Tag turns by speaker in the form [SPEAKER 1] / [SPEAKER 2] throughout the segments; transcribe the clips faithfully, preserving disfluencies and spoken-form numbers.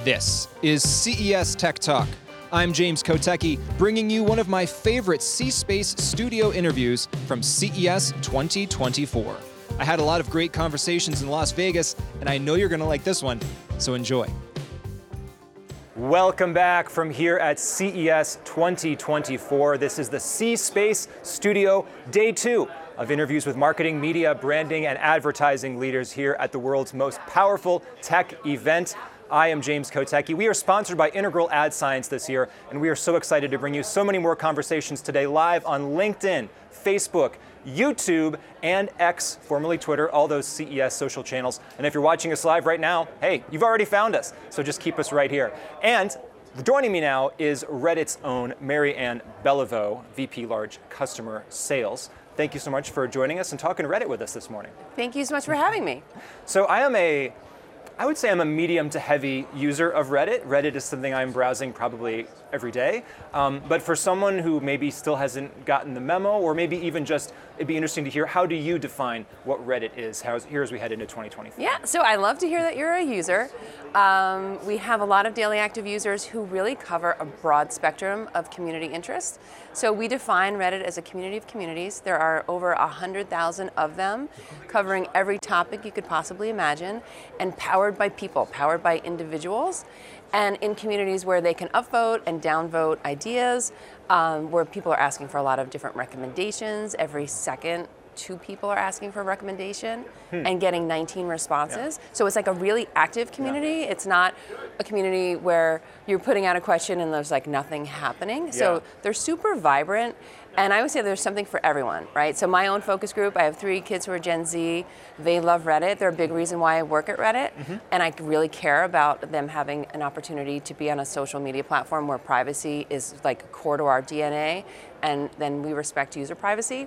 [SPEAKER 1] This is C E S Tech Talk. I'm James Kotecki, bringing you one of my favorite C-Space studio interviews from C E S twenty twenty-four. I had a lot of great conversations in Las Vegas, and I know you're going to like this one, so enjoy. Welcome back from here at C E S twenty twenty-four. This is the C-Space Studio, day two of interviews with marketing, media, branding, and advertising leaders here at the world's most powerful tech event. I am James Kotecki. We are sponsored by Integral Ad Science this year, and we are so excited to bring you so many more conversations today live on LinkedIn, Facebook, YouTube, and X, formerly Twitter, all those C E S social channels. And if you're watching us live right now, hey, you've already found us, so just keep us right here. And joining me now is Reddit's own Mary Ann Beliveau, V P Large Customer Sales. Thank you so much for joining us and talking Reddit with us this morning.
[SPEAKER 2] Thank you so much for having me.
[SPEAKER 1] So I am a I would say I'm a medium to heavy user of Reddit. Reddit is something I'm browsing probably every day. Um, but for someone who maybe still hasn't gotten the memo, or maybe even just, it'd be interesting to hear, how do you define what Reddit is How's, here as we head into twenty twenty-four?
[SPEAKER 2] Yeah, so I love to hear that you're a user. Um, we have a lot of daily active users who really cover a broad spectrum of community interests. So we define Reddit as a community of communities. There are over one hundred thousand of them, covering every topic you could possibly imagine, and powered by people, powered by individuals, and in communities where they can upvote and downvote ideas, um, where people are asking for a lot of different recommendations. Every second, two people are asking for a recommendation hmm. and getting nineteen responses. Yeah. So it's like a really active community. Yeah. It's not a community where you're putting out a question and there's like nothing happening. Yeah. So they're super vibrant. And I would say there's something for everyone, right? So my own focus group, I have three kids who are Gen Z. They love Reddit. They're a big reason why I work at Reddit. Mm-hmm. And I really care about them having an opportunity to be on a social media platform where privacy is like core to our D N A, and then we respect user privacy.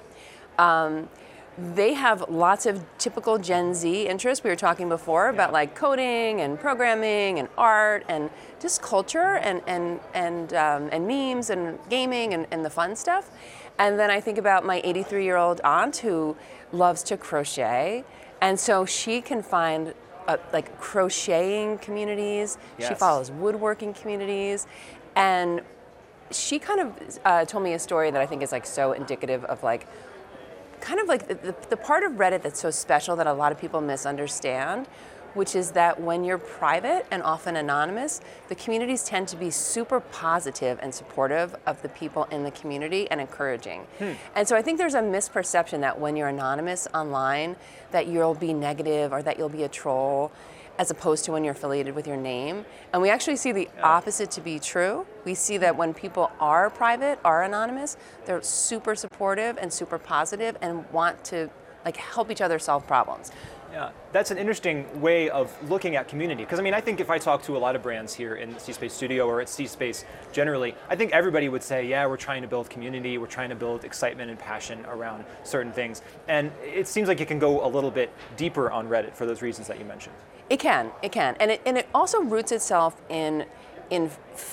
[SPEAKER 2] Um, they have lots of typical Gen Z interests. We were talking before yeah. about like coding and programming and art and just culture and and and um, and memes and gaming and, and the fun stuff. And then I think about my eighty-three-year-old aunt who loves to crochet, and so she can find uh, like crocheting communities. Yes. She follows woodworking communities, and she kind of uh, told me a story that I think is like so indicative of like kind of like the, the part of Reddit that's so special that a lot of people misunderstand, which is that when you're private and often anonymous, the communities tend to be super positive and supportive of the people in the community and encouraging. Hmm. And so I think there's a misperception that when you're anonymous online, that you'll be negative or that you'll be a troll, as opposed to when you're affiliated with your name. And we actually see the yeah. opposite to be true. We see that when people are private, are anonymous, they're super supportive and super positive and want to like help each other solve problems.
[SPEAKER 1] Yeah, that's an interesting way of looking at community. Because I mean, I think if I talk to a lot of brands here in the C-Space studio or at C-Space generally, I think everybody would say, yeah, we're trying to build community, we're trying to build excitement and passion around certain things. And it seems like it can go a little bit deeper on Reddit for those reasons that you mentioned.
[SPEAKER 2] It can, it can. And it, and it also roots itself in in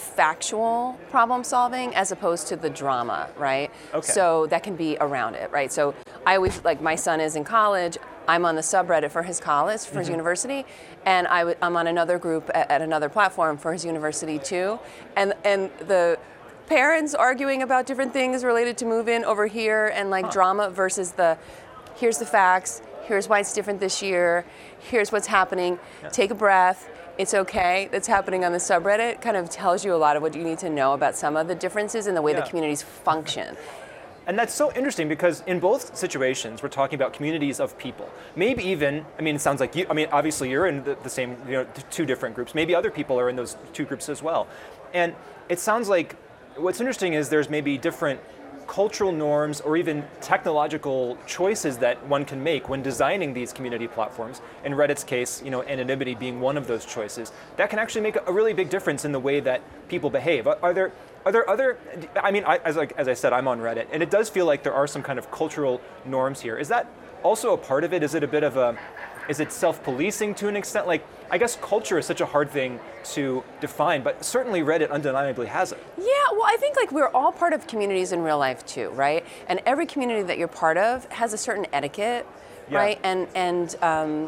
[SPEAKER 2] factual problem solving as opposed to the drama, right?
[SPEAKER 1] Okay.
[SPEAKER 2] So that can be around it, right? So I always, like my son is in college, I'm on the subreddit for his college, for mm-hmm. his university, and I w- I'm on another group at, at another platform for his university too. And and the parents arguing about different things related to move-in over here and like huh. drama versus the, here's the facts, here's why it's different this year, here's what's happening, yeah. take a breath, it's okay that's happening on the subreddit, kind of tells you a lot of what you need to know about some of the differences in the way yeah. the communities function.
[SPEAKER 1] And that's so interesting because in both situations, we're talking about communities of people. Maybe even, I mean, it sounds like you, I mean, obviously you're in the, the same, you know, two different groups. Maybe other people are in those two groups as well. And it sounds like what's interesting is there's maybe different cultural norms or even technological choices that one can make when designing these community platforms. In Reddit's case, you know, anonymity being one of those choices, that can actually make a really big difference in the way that people behave. Are there Are there other, I mean, I, as, like, as I said, I'm on Reddit, and it does feel like there are some kind of cultural norms here. Is that also a part of it? Is it a bit of a, is it self-policing to an extent? Like, I guess culture is such a hard thing to define, but certainly Reddit undeniably has it.
[SPEAKER 2] Yeah, well, I think like we're all part of communities in real life too, right? And every community that you're part of has a certain etiquette, yeah. right? And, and um,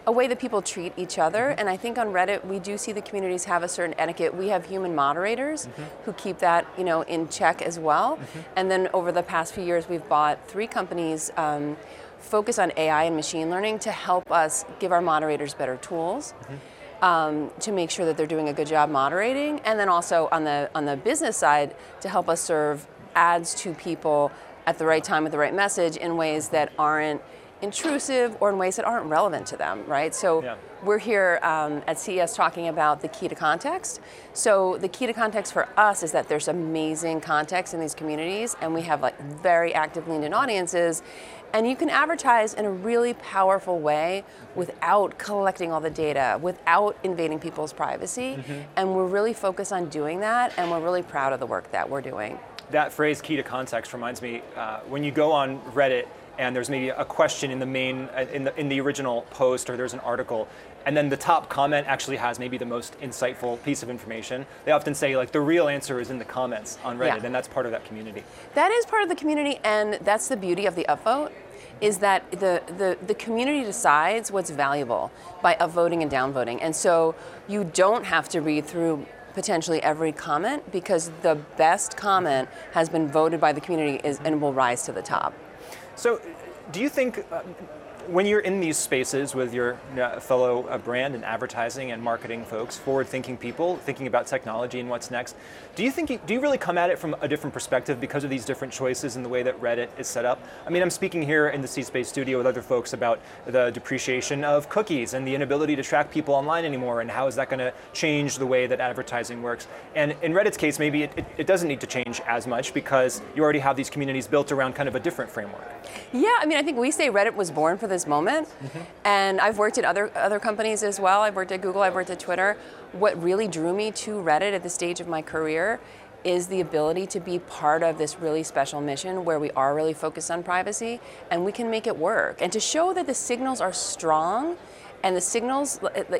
[SPEAKER 2] a way that people treat each other. Mm-hmm. And I think on Reddit, we do see the communities have a certain etiquette. We have human moderators mm-hmm. who keep that, you know, in check as well. Mm-hmm. And then over the past few years, we've bought three companies um, focus on A I and machine learning to help us give our moderators better tools. Mm-hmm. Um, to make sure that they're doing a good job moderating, and then also on the on the business side to help us serve ads to people at the right time with the right message in ways that aren't intrusive or in ways that aren't relevant to them, right? So yeah. we're here um, at C E S talking about the key to context. So the key to context for us is that there's amazing context in these communities, and we have like very active leaned-in audiences, and you can advertise in a really powerful way without collecting all the data, without invading people's privacy, mm-hmm. and we're really focused on doing that, and we're really proud of the work that we're doing.
[SPEAKER 1] That phrase, key to context, reminds me, uh, when you go on Reddit, and there's maybe a question in the main, in the, in the original post, or there's an article, and then the top comment actually has maybe the most insightful piece of information. They often say like the real answer is in the comments on Reddit, yeah. and that's part of that community.
[SPEAKER 2] That is part of the community, and that's the beauty of the upvote, is that the, the, the community decides what's valuable by upvoting and downvoting. And so you don't have to read through potentially every comment, because the best comment has been voted by the community is, and will rise to the top.
[SPEAKER 1] So do you think, uh, when you're in these spaces with your uh, fellow uh, brand and advertising and marketing folks, forward-thinking people, thinking about technology and what's next, do you think, you, do you really come at it from a different perspective because of these different choices in the way that Reddit is set up? I mean, I'm speaking here in the C-Space studio with other folks about the depreciation of cookies and the inability to track people online anymore, and how is that going to change the way that advertising works? And in Reddit's case, maybe it, it, it doesn't need to change as much because you already have these communities built around kind of a different framework.
[SPEAKER 2] Yeah, I mean, I think we say Reddit was born for this moment, mm-hmm. and I've worked at other other companies as well. I've worked at Google, I've worked at Twitter. What really drew me to Reddit at this stage of my career is the ability to be part of this really special mission where we are really focused on privacy, and we can make it work. And to show that the signals are strong, and the signals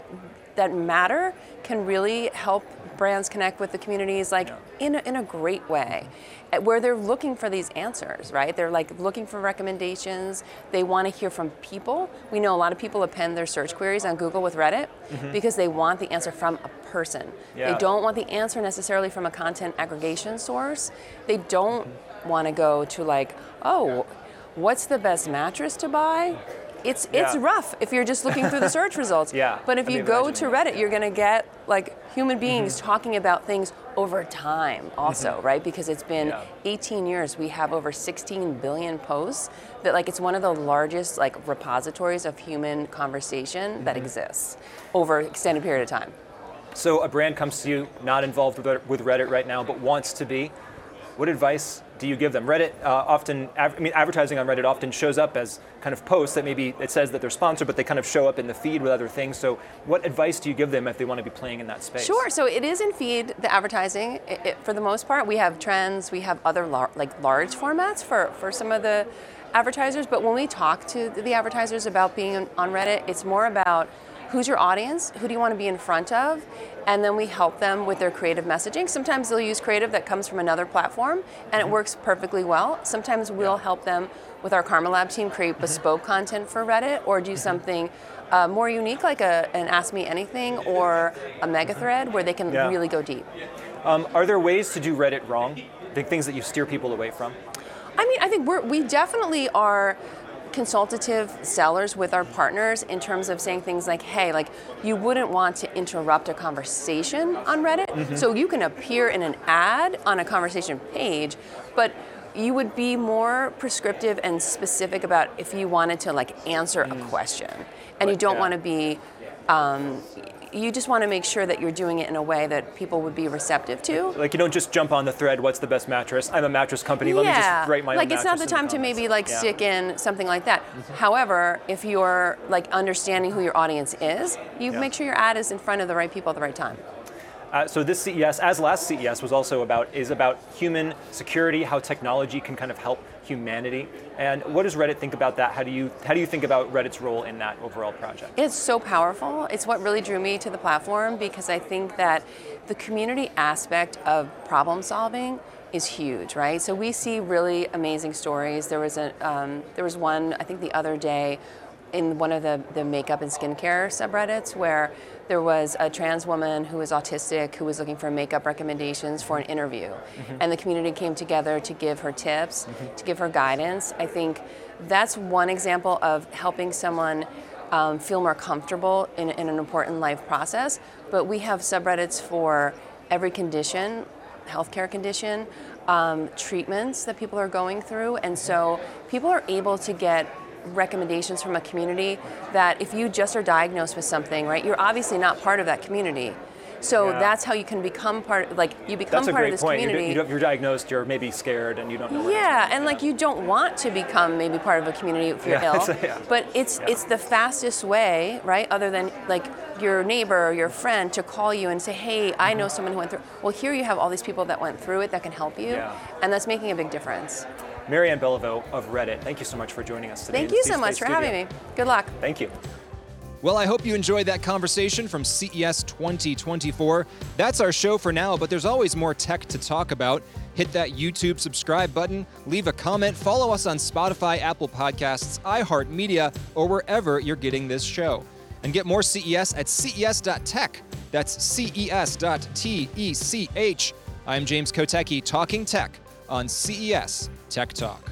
[SPEAKER 2] that matter can really help brands connect with the communities like yeah. in, a, in a great way, where they're looking for these answers, right? They're like looking for recommendations. They want to hear from people. We know a lot of people append their search queries on Google with Reddit mm-hmm. because they want the answer from a person. Yeah. They don't want the answer necessarily from a content aggregation source. They don't mm-hmm. want to go to like, oh, what's the best mattress to buy? It's it's yeah. rough if you're just looking through the search results.
[SPEAKER 1] Yeah.
[SPEAKER 2] But if
[SPEAKER 1] I
[SPEAKER 2] you
[SPEAKER 1] mean,
[SPEAKER 2] go to Reddit, you're going to get like human beings
[SPEAKER 1] mm-hmm.
[SPEAKER 2] talking about things over time also, mm-hmm. right? Because it's been yeah. eighteen years. We have over sixteen billion posts that like it's one of the largest like repositories of human conversation mm-hmm. that exists over an extended period of time.
[SPEAKER 1] So a brand comes to you not involved with Reddit right now, but wants to be. What advice do you give them? Reddit uh, often, I mean, advertising on Reddit often shows up as kind of posts that maybe it says that they're sponsored, but they kind of show up in the feed with other things. So what advice do you give them if they want to be playing in that space?
[SPEAKER 2] Sure, so it is in feed, the advertising, it, it, for the most part. We have trends, we have other lar- like large formats for, for some of the advertisers, but when we talk to the advertisers about being on Reddit, it's more about who's your audience, who do you want to be in front of, and then we help them with their creative messaging. Sometimes they'll use creative that comes from another platform, and it works perfectly well. Sometimes we'll help them with our Karma Lab team create bespoke content for Reddit, or do something uh, more unique like a, an Ask Me Anything or a mega thread where they can yeah. really go deep.
[SPEAKER 1] Um, are there ways to do Reddit wrong? The things that you steer people away from?
[SPEAKER 2] I mean, I think we're, we definitely are consultative sellers with our partners in terms of saying things like, hey, like you wouldn't want to interrupt a conversation on Reddit, mm-hmm. so you can appear in an ad on a conversation page, but you would be more prescriptive and specific about if you wanted to like answer mm. a question, and you don't yeah. want to be um, you just want to make sure that you're doing it in a way that people would be receptive to.
[SPEAKER 1] Like you don't just jump on the thread, what's the best mattress? I'm a mattress company, let
[SPEAKER 2] yeah.
[SPEAKER 1] me just write my
[SPEAKER 2] like
[SPEAKER 1] own
[SPEAKER 2] Like it's not the time
[SPEAKER 1] the
[SPEAKER 2] to maybe like
[SPEAKER 1] yeah.
[SPEAKER 2] stick in something like that. Mm-hmm. However, if you're like understanding who your audience is, you yeah. make sure your ad is in front of the right people at the right time.
[SPEAKER 1] Uh, so this C E S, as last C E S, was also about is about human security, how technology can kind of help humanity. And what does Reddit think about that? How do you how do you think about Reddit's role in that overall project?
[SPEAKER 2] It's so powerful. It's what really drew me to the platform, because I think that the community aspect of problem solving is huge, right? So we see really amazing stories. There was a um, there was one I think the other day in one of the, the makeup and skincare subreddits where there was a trans woman who was autistic who was looking for makeup recommendations for an interview. Mm-hmm. And the community came together to give her tips, mm-hmm. to give her guidance. I think that's one example of helping someone um, feel more comfortable in, in an important life process. But we have subreddits for every condition, healthcare condition, um, treatments that people are going through. And so people are able to get recommendations from a community that if you just are diagnosed with something, right, you're obviously not part of that community. So yeah. that's how you can become part, like you become
[SPEAKER 1] that's
[SPEAKER 2] part of this
[SPEAKER 1] point.
[SPEAKER 2] community.
[SPEAKER 1] You're, you're diagnosed, you're maybe scared and you don't know.
[SPEAKER 2] Yeah, and yeah. like you don't want to become maybe part of a community if you're yeah, ill, yeah. but it's yeah. it's the fastest way, right, other than like your neighbor or your friend to call you and say, hey, I know someone who went through, well here you have all these people that went through it that can help you, yeah. and that's making a big difference.
[SPEAKER 1] Marianne Beliveau of Reddit, thank you so much for joining us today.
[SPEAKER 2] Thank you so much for having me. Good luck.
[SPEAKER 1] Thank you.
[SPEAKER 3] Well, I hope you enjoyed that conversation from C E S twenty twenty-four. That's our show for now, but there's always more tech to talk about. Hit that YouTube subscribe button, leave a comment, follow us on Spotify, Apple Podcasts, iHeartMedia, or wherever you're getting this show. And get more C E S at C E S dot tech. That's C E S dot tech. I'm James Kotecki, talking tech on C E S Tech Talk.